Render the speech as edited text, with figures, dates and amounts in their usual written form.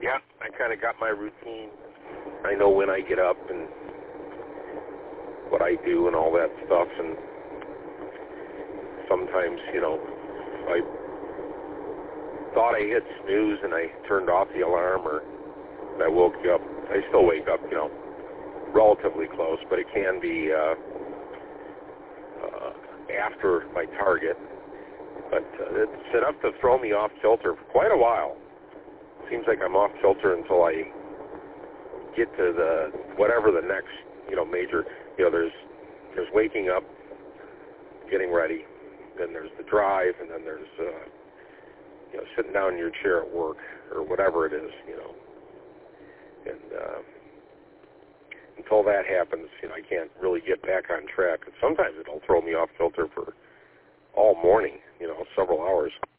Yeah, I kind of got my routine. I know when I get up and what I do and all that stuff, and sometimes, I thought I hit snooze and I turned off the alarm, or I woke up. I still wake up, relatively close, but it can be after my target. But it's enough to throw me off kilter for quite a while. Seems like I'm off kilter until I get to the whatever the next, major. There's waking up, getting ready, then there's the drive, and then there's sitting down in your chair at work or whatever it is, And until that happens, I can't really get back on track. Sometimes it'll throw me off kilter for all morning, several hours.